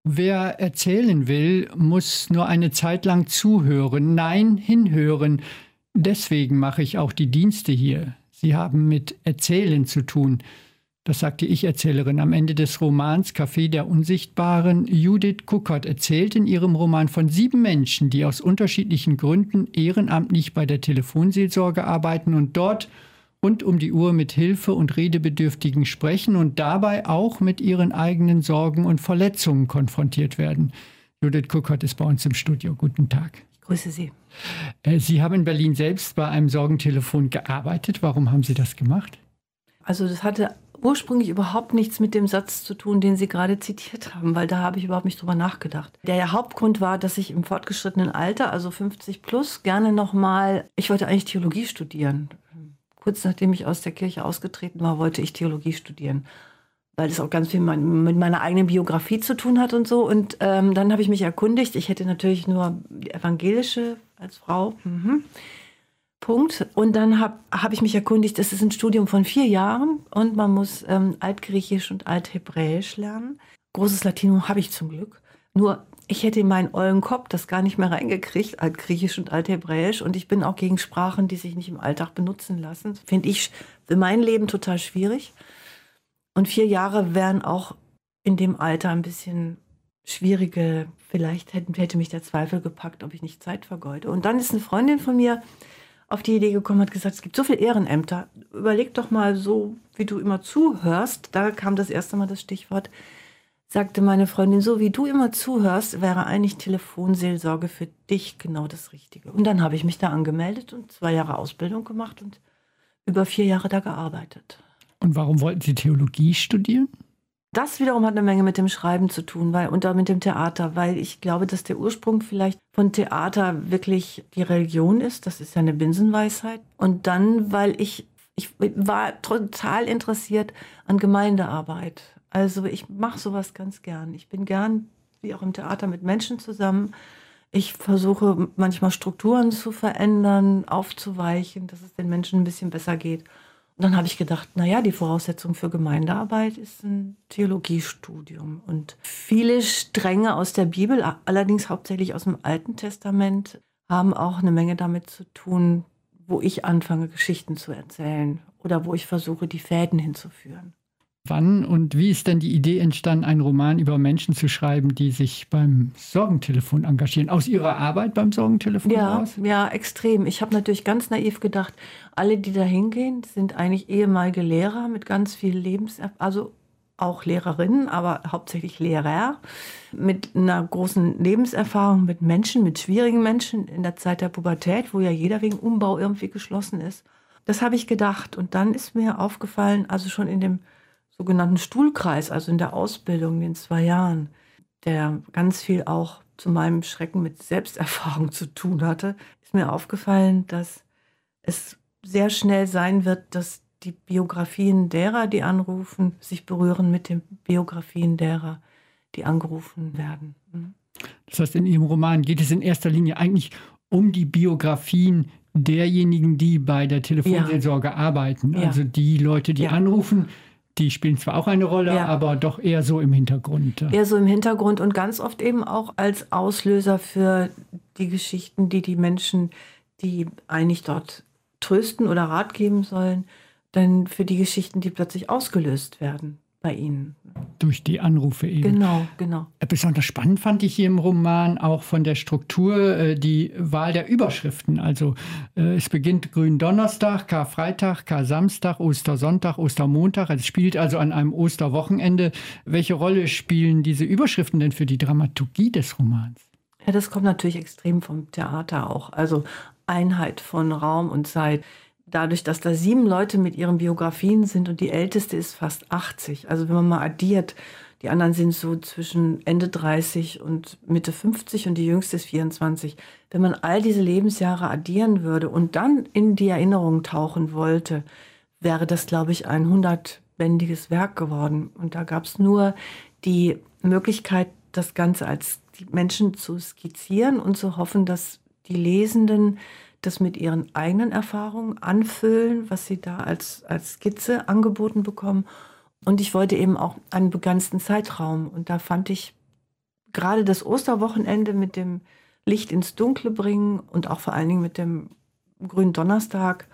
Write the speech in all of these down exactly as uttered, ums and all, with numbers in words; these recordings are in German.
Wer erzählen will, muss nur eine Zeit lang zuhören, nein, hinhören. Deswegen mache ich auch die Dienste hier. Sie haben mit Erzählen zu tun. Das sagt die Ich-Erzählerin am Ende des Romans Café der Unsichtbaren. Judith Kuckert erzählt in ihrem Roman von sieben Menschen, die aus unterschiedlichen Gründen ehrenamtlich bei der Telefonseelsorge arbeiten und dort rund um die Uhr mit Hilfe- und Redebedürftigen sprechen und dabei auch mit ihren eigenen Sorgen und Verletzungen konfrontiert werden. Judith Kuckert ist bei uns im Studio. Guten Tag. Ich grüße Sie. Sie haben in Berlin selbst bei einem Sorgentelefon gearbeitet. Warum haben Sie das gemacht? Also das hatte ursprünglich überhaupt nichts mit dem Satz zu tun, den Sie gerade zitiert haben, weil da habe ich überhaupt nicht drüber nachgedacht. Der Hauptgrund war, dass ich im fortgeschrittenen Alter, also fünfzig plus, gerne nochmal, ich wollte eigentlich Theologie studieren. Kurz nachdem ich aus der Kirche ausgetreten war, wollte ich Theologie studieren, weil das auch ganz viel mit meiner eigenen Biografie zu tun hat und so. Und ähm, dann habe ich mich erkundigt. Ich hätte natürlich nur die evangelische als Frau. Mhm. Punkt. Und dann habe hab ich mich erkundigt, es ist ein Studium von vier Jahren und man muss ähm, Altgriechisch und Althebräisch lernen. Großes Latinum habe ich zum Glück. Nur ich hätte in meinen ollen Kopf das gar nicht mehr reingekriegt, Altgriechisch und Althebräisch. Und ich bin auch gegen Sprachen, die sich nicht im Alltag benutzen lassen. Finde ich für mein Leben total schwierig. Und vier Jahre wären auch in dem Alter ein bisschen schwierige, vielleicht hätte, hätte mich der Zweifel gepackt, ob ich nicht Zeit vergeude. Und dann ist eine Freundin von mir auf die Idee gekommen, hat gesagt, es gibt so viele Ehrenämter. Überleg doch mal so, wie du immer zuhörst. Da kam das erste Mal das Stichwort. Sagte meine Freundin, so wie du immer zuhörst, wäre eigentlich Telefonseelsorge für dich genau das Richtige. Und dann habe ich mich da angemeldet und zwei Jahre Ausbildung gemacht und über vier Jahre da gearbeitet. Und warum wollten Sie Theologie studieren? Das wiederum hat eine Menge mit dem Schreiben zu tun, weil, und mit dem Theater, weil ich glaube, dass der Ursprung vielleicht von Theater wirklich die Religion ist. Das ist ja eine Binsenweisheit. Und dann, weil ich, ich war total interessiert an Gemeindearbeit. Also ich mache sowas ganz gern. Ich bin gern, wie auch im Theater, mit Menschen zusammen. Ich versuche manchmal Strukturen zu verändern, aufzuweichen, dass es den Menschen ein bisschen besser geht. Und dann habe ich gedacht, naja, die Voraussetzung für Gemeindearbeit ist ein Theologiestudium. Und viele Stränge aus der Bibel, allerdings hauptsächlich aus dem Alten Testament, haben auch eine Menge damit zu tun, wo ich anfange, Geschichten zu erzählen oder wo ich versuche, die Fäden hinzuführen. Wann und wie ist denn die Idee entstanden, einen Roman über Menschen zu schreiben, die sich beim Sorgentelefon engagieren? Aus Ihrer Arbeit beim Sorgentelefon ja, raus? Ja, extrem. Ich habe natürlich ganz naiv gedacht, alle, die da hingehen, sind eigentlich ehemalige Lehrer mit ganz viel Lebenserfahrung, also auch Lehrerinnen, aber hauptsächlich Lehrer, mit einer großen Lebenserfahrung mit Menschen, mit schwierigen Menschen in der Zeit der Pubertät, wo ja jeder wegen Umbau irgendwie geschlossen ist. Das habe ich gedacht. Und dann ist mir aufgefallen, also schon in dem sogenannten Stuhlkreis, also in der Ausbildung in den zwei Jahren, der ganz viel auch zu meinem Schrecken mit Selbsterfahrung zu tun hatte, ist mir aufgefallen, dass es sehr schnell sein wird, dass die Biografien derer, die anrufen, sich berühren mit den Biografien derer, die angerufen werden. Das heißt, in Ihrem Roman geht es in erster Linie eigentlich um die Biografien derjenigen, die bei der Telefonseelsorge ja. arbeiten. Ja. Also die Leute, die ja. anrufen, die spielen zwar auch eine Rolle, ja. aber doch eher so im Hintergrund. Eher so im Hintergrund und ganz oft eben auch als Auslöser für die Geschichten, die die Menschen, die eigentlich dort trösten oder Rat geben sollen, dann für die Geschichten, die plötzlich ausgelöst werden bei ihnen. Durch die Anrufe eben. Genau, genau. Besonders spannend fand ich hier im Roman auch von der Struktur die Wahl der Überschriften. Also es beginnt Gründonnerstag, Karfreitag, Kar-Samstag, Ostersonntag, Ostermontag. Es spielt also an einem Osterwochenende. Welche Rolle spielen diese Überschriften denn für die Dramaturgie des Romans? Ja, das kommt natürlich extrem vom Theater auch. Also Einheit von Raum und Zeit. Dadurch, dass da sieben Leute mit ihren Biografien sind und die älteste ist fast achtzig. Also wenn man mal addiert, die anderen sind so zwischen Ende dreißig und Mitte fünfzig und die jüngste ist vierundzwanzig. Wenn man all diese Lebensjahre addieren würde und dann in die Erinnerung tauchen wollte, wäre das, glaube ich, ein hundertbändiges Werk geworden. Und da gab es nur die Möglichkeit, das Ganze als die Menschen zu skizzieren und zu hoffen, dass die Lesenden das mit ihren eigenen Erfahrungen anfüllen, was sie da als, als Skizze angeboten bekommen. Und ich wollte eben auch einen begrenzten Zeitraum. Und da fand ich gerade das Osterwochenende mit dem Licht ins Dunkle bringen und auch vor allen Dingen mit dem grünen Donnerstag,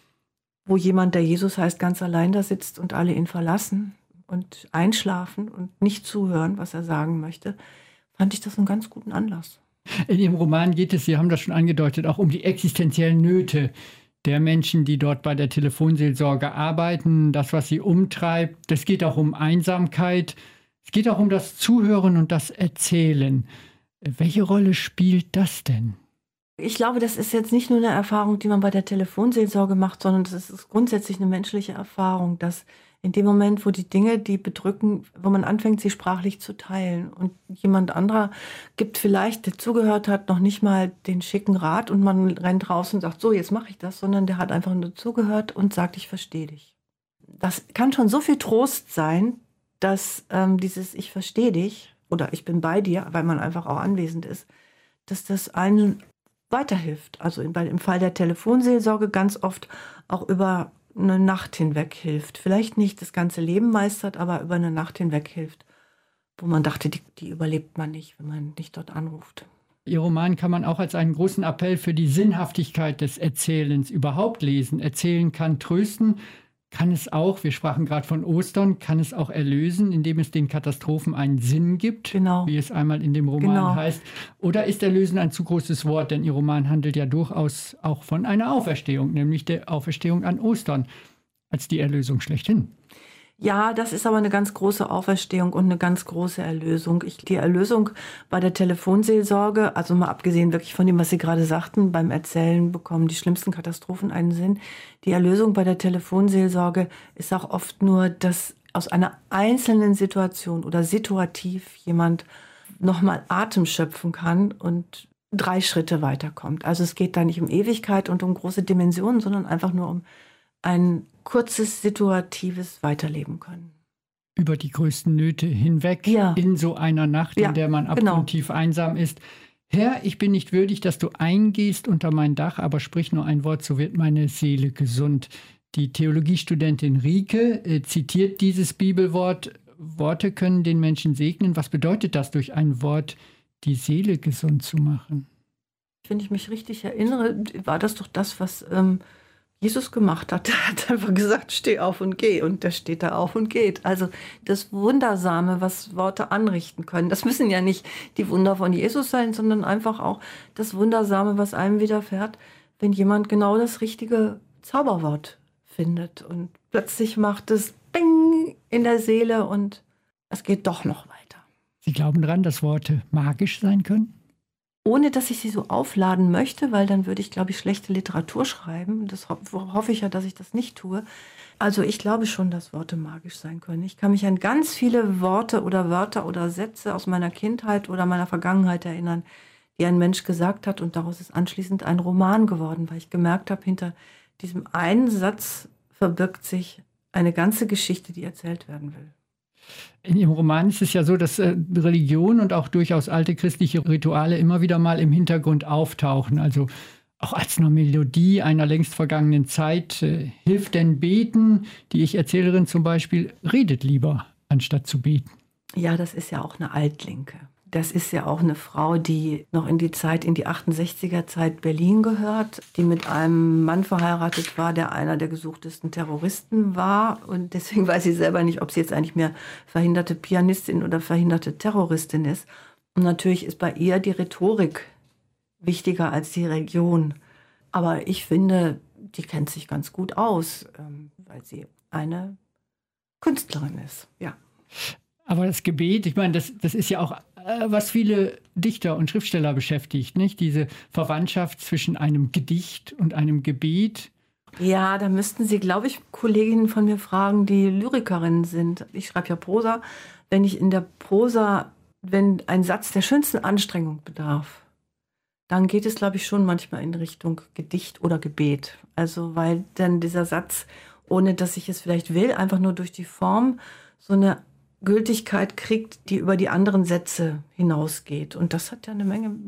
wo jemand, der Jesus heißt, ganz allein da sitzt und alle ihn verlassen und einschlafen und nicht zuhören, was er sagen möchte, fand ich das einen ganz guten Anlass. In Ihrem Roman geht es, Sie haben das schon angedeutet, auch um die existenziellen Nöte der Menschen, die dort bei der Telefonseelsorge arbeiten, das, was sie umtreibt. Es geht auch um Einsamkeit. Es geht auch um das Zuhören und das Erzählen. Welche Rolle spielt das denn? Ich glaube, das ist jetzt nicht nur eine Erfahrung, die man bei der Telefonseelsorge macht, sondern das ist grundsätzlich eine menschliche Erfahrung, dass in dem Moment, wo die Dinge, die bedrücken, wo man anfängt, sie sprachlich zu teilen und jemand anderer gibt vielleicht, der zugehört hat, noch nicht mal den schicken Rat und man rennt raus und sagt, so, jetzt mache ich das, sondern der hat einfach nur zugehört und sagt, ich verstehe dich. Das kann schon so viel Trost sein, dass ähm, dieses Ich verstehe dich oder ich bin bei dir, weil man einfach auch anwesend ist, dass das einen weiterhilft. Also im, im Fall der Telefonseelsorge ganz oft auch über eine Nacht hinweg hilft. Vielleicht nicht das ganze Leben meistert, aber über eine Nacht hinweg hilft, wo man dachte, die, die überlebt man nicht, wenn man nicht dort anruft. Ihr Roman kann man auch als einen großen Appell für die Sinnhaftigkeit des Erzählens überhaupt lesen. Erzählen kann trösten, kann es auch, wir sprachen gerade von Ostern, kann es auch erlösen, indem es den Katastrophen einen Sinn gibt, genau. wie es einmal in dem Roman genau. heißt. Oder ist erlösen ein zu großes Wort, denn Ihr Roman handelt ja durchaus auch von einer Auferstehung, nämlich der Auferstehung an Ostern, als die Erlösung schlechthin. Ja, das ist aber eine ganz große Auferstehung und eine ganz große Erlösung. Ich, die Erlösung bei der Telefonseelsorge, also mal abgesehen wirklich von dem, was Sie gerade sagten, beim Erzählen bekommen die schlimmsten Katastrophen einen Sinn. Die Erlösung bei der Telefonseelsorge ist auch oft nur, dass aus einer einzelnen Situation oder situativ jemand nochmal Atem schöpfen kann und drei Schritte weiterkommt. Also es geht da nicht um Ewigkeit und um große Dimensionen, sondern einfach nur um ein kurzes, situatives Weiterleben können. Über die größten Nöte hinweg, ja. in so einer Nacht, ja, in der man abgrundtief genau. einsam ist. Herr, ich bin nicht würdig, dass du eingehst unter mein Dach, aber sprich nur ein Wort, so wird meine Seele gesund. Die Theologiestudentin Rike äh, zitiert dieses Bibelwort. Worte können den Menschen segnen. Was bedeutet das, durch ein Wort die Seele gesund zu machen? Wenn ich mich richtig erinnere, war das doch das, was ähm, Jesus gemacht hat. Er hat einfach gesagt, steh auf und geh. Und der steht da auf und geht. Also das Wundersame, was Worte anrichten können. Das müssen ja nicht die Wunder von Jesus sein, sondern einfach auch das Wundersame, was einem widerfährt, wenn jemand genau das richtige Zauberwort findet. Und plötzlich macht es Bing in der Seele und es geht doch noch weiter. Sie glauben daran, dass Worte magisch sein können? Ohne dass ich sie so aufladen möchte, weil dann würde ich, glaube ich, schlechte Literatur schreiben. Das ho- hoffe ich ja, dass ich das nicht tue. Also ich glaube schon, dass Worte magisch sein können. Ich kann mich an ganz viele Worte oder Wörter oder Sätze aus meiner Kindheit oder meiner Vergangenheit erinnern, die ein Mensch gesagt hat. Und daraus ist anschließend ein Roman geworden, weil ich gemerkt habe, hinter diesem einen Satz verbirgt sich eine ganze Geschichte, die erzählt werden will. In Ihrem Roman ist es ja so, dass äh, Religion und auch durchaus alte christliche Rituale immer wieder mal im Hintergrund auftauchen. Also auch als eine Melodie einer längst vergangenen Zeit. Äh, hilft denn Beten? Die Ich-Erzählerin zum Beispiel redet lieber, anstatt zu beten. Ja, das ist ja auch eine Altlinke. Das ist ja auch eine Frau, die noch in die Zeit, in die achtundsechziger Zeit Berlin gehört, die mit einem Mann verheiratet war, der einer der gesuchtesten Terroristen war. Und deswegen weiß sie selber nicht, ob sie jetzt eigentlich mehr verhinderte Pianistin oder verhinderte Terroristin ist. Und natürlich ist bei ihr die Rhetorik wichtiger als die Religion. Aber ich finde, die kennt sich ganz gut aus, weil sie eine Künstlerin ist, ja. Aber das Gebet, ich meine, das, das ist ja auch, äh, was viele Dichter und Schriftsteller beschäftigt, nicht? Diese Verwandtschaft zwischen einem Gedicht und einem Gebet. Ja, da müssten Sie, glaube ich, Kolleginnen von mir fragen, die Lyrikerinnen sind. Ich schreibe ja Prosa. Wenn ich in der Prosa, wenn ein Satz der schönsten Anstrengung bedarf, dann geht es, glaube ich, schon manchmal in Richtung Gedicht oder Gebet. Also, weil dann dieser Satz, ohne dass ich es vielleicht will, einfach nur durch die Form so eine Gültigkeit kriegt, die über die anderen Sätze hinausgeht. Und das hat ja eine Menge mit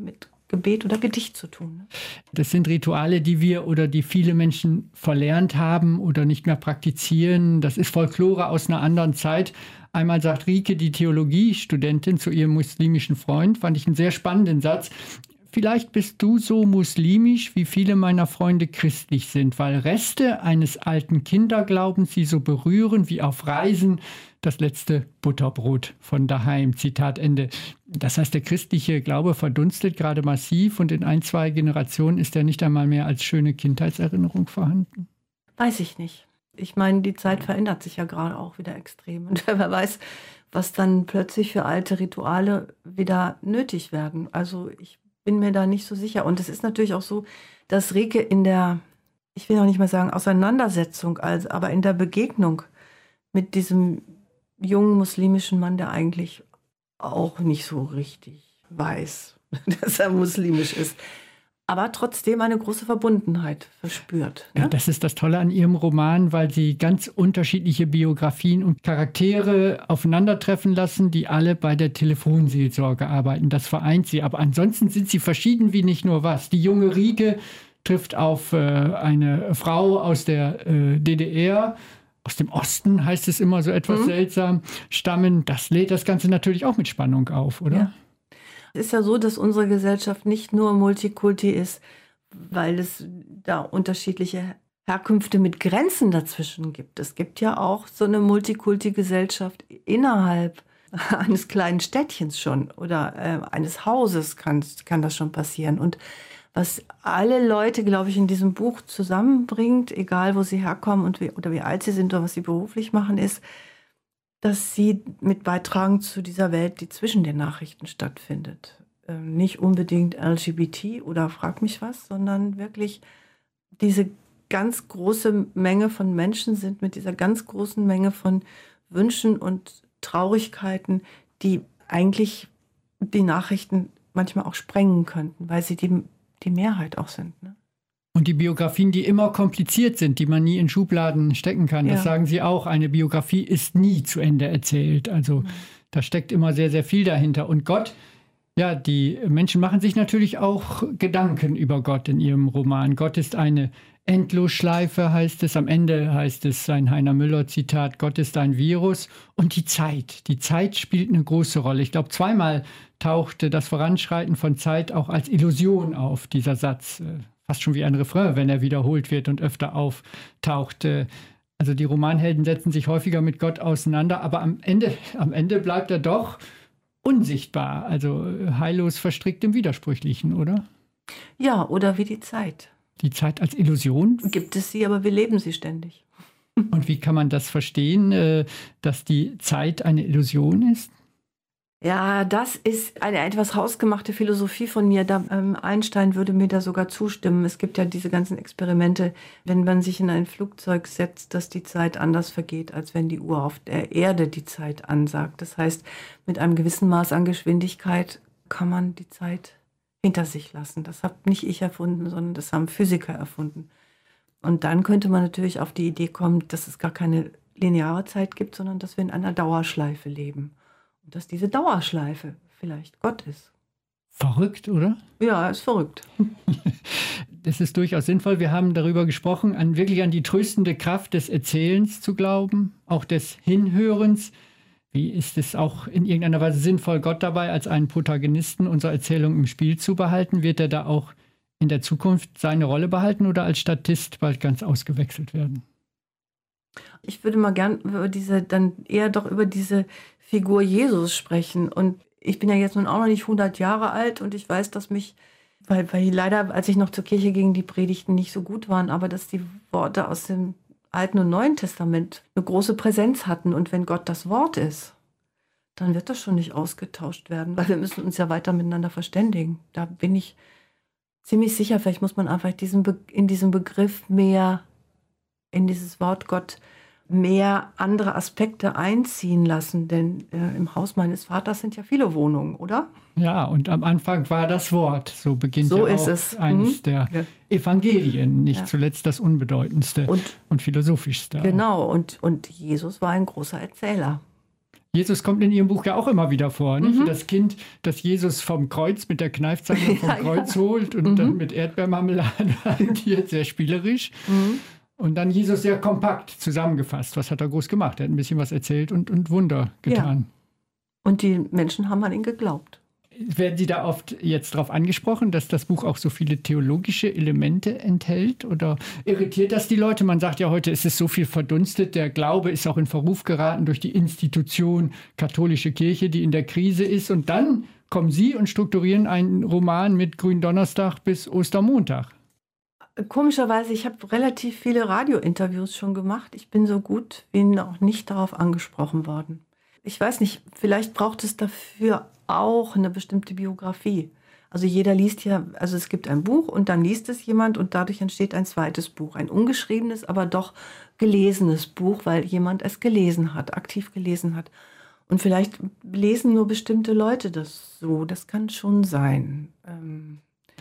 Gebet oder Gedicht zu tun. Ne? Das sind Rituale, die wir oder die viele Menschen verlernt haben oder nicht mehr praktizieren. Das ist Folklore aus einer anderen Zeit. Einmal sagt Rike, die Theologiestudentin, zu ihrem muslimischen Freund, fand ich einen sehr spannenden Satz. Vielleicht bist du so muslimisch, wie viele meiner Freunde christlich sind, weil Reste eines alten Kinderglaubens sie so berühren wie auf Reisen das letzte Butterbrot von daheim. Zitat Ende. Das heißt, der christliche Glaube verdunstet gerade massiv und in ein, zwei Generationen ist er nicht einmal mehr als schöne Kindheitserinnerung vorhanden. Weiß ich nicht. Ich meine, die Zeit verändert sich ja gerade auch wieder extrem. Und wer weiß, was dann plötzlich für alte Rituale wieder nötig werden. Also ich bin mir da nicht so sicher. Und es ist natürlich auch so, dass Rike in der, ich will auch nicht mal sagen Auseinandersetzung, also, aber in der Begegnung mit diesem jungen muslimischen Mann, der eigentlich auch nicht so richtig weiß, dass er muslimisch ist, aber trotzdem eine große Verbundenheit verspürt. Ne? Ja, das ist das Tolle an ihrem Roman, weil sie ganz unterschiedliche Biografien und Charaktere aufeinandertreffen lassen, die alle bei der Telefonseelsorge arbeiten. Das vereint sie. Aber ansonsten sind sie verschieden wie nicht nur was. Die junge Rike trifft auf äh, eine Frau aus der äh, D D R, aus dem Osten, heißt es immer so etwas mhm. seltsam, stammen. Das lädt das Ganze natürlich auch mit Spannung auf, oder? Ja. Es ist ja so, dass unsere Gesellschaft nicht nur Multikulti ist, weil es da unterschiedliche Herkünfte mit Grenzen dazwischen gibt. Es gibt ja auch so eine Multikulti-Gesellschaft innerhalb eines kleinen Städtchens schon oder äh, eines Hauses kann, kann das schon passieren. Und was alle Leute, glaube ich, in diesem Buch zusammenbringt, egal wo sie herkommen und wie, oder wie alt sie sind oder was sie beruflich machen, ist, dass sie mit beitragen zu dieser Welt, die zwischen den Nachrichten stattfindet. Ähm, nicht unbedingt L G B T oder frag mich was, sondern wirklich diese ganz große Menge von Menschen sind mit dieser ganz großen Menge von Wünschen und Traurigkeiten, die eigentlich die Nachrichten manchmal auch sprengen könnten, weil sie die, die Mehrheit auch sind. Ne? Und die Biografien, die immer kompliziert sind, die man nie in Schubladen stecken kann, ja. Das sagen Sie auch. Eine Biografie ist nie zu Ende erzählt. Also mhm. da steckt immer sehr, sehr viel dahinter. Und Gott, ja, die Menschen machen sich natürlich auch Gedanken über Gott in ihrem Roman. Gott ist eine Endlosschleife, heißt es. Am Ende heißt es, ein Heiner Müller-Zitat, Gott ist ein Virus. Und die Zeit. Die Zeit spielt eine große Rolle. Ich glaube, zweimal tauchte das Voranschreiten von Zeit auch als Illusion auf, dieser Satz. Fast schon wie ein Refrain, wenn er wiederholt wird und öfter auftaucht. Also die Romanhelden setzen sich häufiger mit Gott auseinander, aber am Ende, am Ende bleibt er doch unsichtbar, also heillos verstrickt im Widersprüchlichen, oder? Ja, oder wie die Zeit. Die Zeit als Illusion? Gibt es sie, aber wir leben sie ständig. Und wie kann man das verstehen, dass die Zeit eine Illusion ist? Ja, das ist eine etwas hausgemachte Philosophie von mir. Da, ähm, Einstein würde mir da sogar zustimmen. Es gibt ja diese ganzen Experimente, wenn man sich in ein Flugzeug setzt, dass die Zeit anders vergeht, als wenn die Uhr auf der Erde die Zeit ansagt. Das heißt, mit einem gewissen Maß an Geschwindigkeit kann man die Zeit hinter sich lassen. Das habe nicht ich erfunden, sondern das haben Physiker erfunden. Und dann könnte man natürlich auf die Idee kommen, dass es gar keine lineare Zeit gibt, sondern dass wir in einer Dauerschleife leben. Und dass diese Dauerschleife vielleicht Gott ist. Verrückt, oder? Ja, ist verrückt. Das ist durchaus sinnvoll. Wir haben darüber gesprochen, an, wirklich an die tröstende Kraft des Erzählens zu glauben, auch des Hinhörens. Wie ist es auch in irgendeiner Weise sinnvoll, Gott dabei als einen Protagonisten unserer Erzählung im Spiel zu behalten? Wird er da auch in der Zukunft seine Rolle behalten oder als Statist bald ganz ausgewechselt werden? Ich würde mal gern über diese, dann eher doch über diese Figur Jesus sprechen. Und ich bin ja jetzt nun auch noch nicht hundert Jahre alt und ich weiß, dass mich, weil, weil leider, als ich noch zur Kirche ging, die Predigten nicht so gut waren, aber dass die Worte aus dem Alten und Neuen Testament eine große Präsenz hatten. Und wenn Gott das Wort ist, dann wird das schon nicht ausgetauscht werden, weil wir müssen uns ja weiter miteinander verständigen. Da bin ich ziemlich sicher, vielleicht muss man einfach diesen Be- in diesem Begriff mehr, in dieses Wort Gott mehr andere Aspekte einziehen lassen, denn äh, im Haus meines Vaters sind ja viele Wohnungen, oder? Ja, und am Anfang war das Wort. So beginnt so ja ist auch es. eines mhm. der ja. Evangelien, nicht ja. zuletzt das unbedeutendste und, und philosophischste. Genau, und, und Jesus war ein großer Erzähler. Jesus kommt in Ihrem Buch ja auch immer wieder vor. Nicht? Mhm. Das Kind, das Jesus vom Kreuz mit der Kneifzange vom Ja, Kreuz ja. holt und Mhm. dann mit Erdbeermarmelade hantiert, sehr spielerisch. Mhm. Und dann Jesus sehr kompakt zusammengefasst. Was hat er groß gemacht? Er hat ein bisschen was erzählt und, und Wunder getan. Ja. Und die Menschen haben an ihn geglaubt. Werden Sie da oft jetzt darauf angesprochen, dass das Buch auch so viele theologische Elemente enthält? Oder irritiert das die Leute? Man sagt ja heute, es ist so viel verdunstet. Der Glaube ist auch in Verruf geraten durch die Institution katholische Kirche, die in der Krise ist. Und dann kommen Sie und strukturieren einen Roman mit Gründonnerstag bis Ostermontag. Komischerweise, ich habe relativ viele Radiointerviews schon gemacht. Ich bin so gut wie noch nicht darauf angesprochen worden. Ich weiß nicht, vielleicht braucht es dafür auch eine bestimmte Biografie. Also jeder liest ja, also es gibt ein Buch und dann liest es jemand und dadurch entsteht ein zweites Buch. Ein ungeschriebenes, aber doch gelesenes Buch, weil jemand es gelesen hat, aktiv gelesen hat. Und vielleicht lesen nur bestimmte Leute das so. Das kann schon sein. Ähm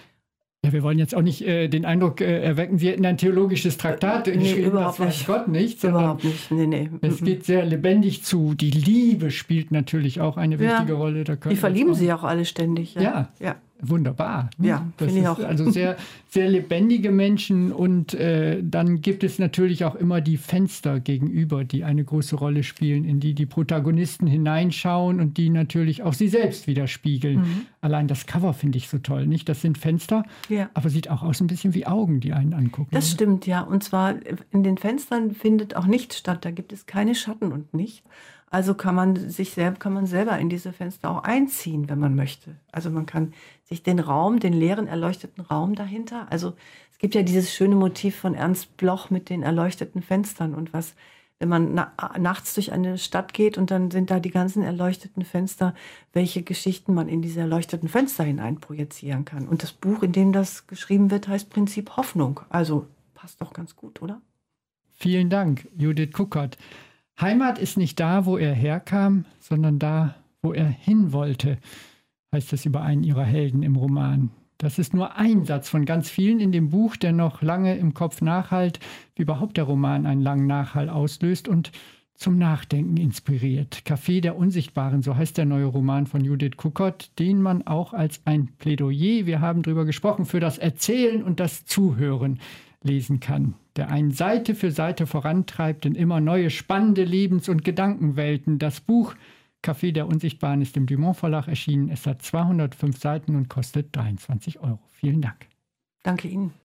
Ja, wir wollen jetzt auch nicht äh, den Eindruck äh, erwecken, Sie hätten ein theologisches Traktat Nee, geschrieben, überhaupt das weiß nicht. Gott nicht, sondern Überhaupt nicht, nee, nee. es geht sehr lebendig zu. Die Liebe spielt natürlich auch eine wichtige Ja. Rolle. Da können Die wir verlieben jetzt auch- sich auch alle ständig. Ja. Ja. Ja. Wunderbar. ne? Ja, das finde ich ist auch. Also sehr, sehr lebendige Menschen und äh, dann gibt es natürlich auch immer die Fenster gegenüber, die eine große Rolle spielen, in die die Protagonisten hineinschauen und die natürlich auch sie selbst widerspiegeln. Mhm. Allein das Cover finde ich so toll, nicht? Das sind Fenster, Ja. aber sieht auch aus ein bisschen wie Augen, die einen angucken. Das stimmt, ja. Und zwar in den Fenstern findet auch nichts statt. Da gibt es keine Schatten und nicht. Also kann man sich selber, kann man selber in diese Fenster auch einziehen, wenn man möchte. Also man kann sich den Raum, den leeren, erleuchteten Raum dahinter, also es gibt ja dieses schöne Motiv von Ernst Bloch mit den erleuchteten Fenstern und was, wenn man na, nachts durch eine Stadt geht und dann sind da die ganzen erleuchteten Fenster, welche Geschichten man in diese erleuchteten Fenster hinein projizieren kann. Und das Buch, in dem das geschrieben wird, heißt Prinzip Hoffnung. Also passt doch ganz gut, oder? Vielen Dank, Judith Kuckert. Heimat ist nicht da, wo er herkam, sondern da, wo er hin wollte, heißt es über einen ihrer Helden im Roman. Das ist nur ein Satz von ganz vielen in dem Buch, der noch lange im Kopf nachhallt, wie überhaupt der Roman einen langen Nachhall auslöst und zum Nachdenken inspiriert. Café der Unsichtbaren, so heißt der neue Roman von Judith Kuckert, den man auch als ein Plädoyer, wir haben darüber gesprochen, für das Erzählen und das Zuhören lesen kann, der einen Seite für Seite vorantreibt in immer neue spannende Lebens- und Gedankenwelten. Das Buch Café der Unsichtbaren ist im Dumont Verlag erschienen. Es hat zweihundertfünf Seiten und kostet dreiundzwanzig Euro. Vielen Dank. Danke Ihnen.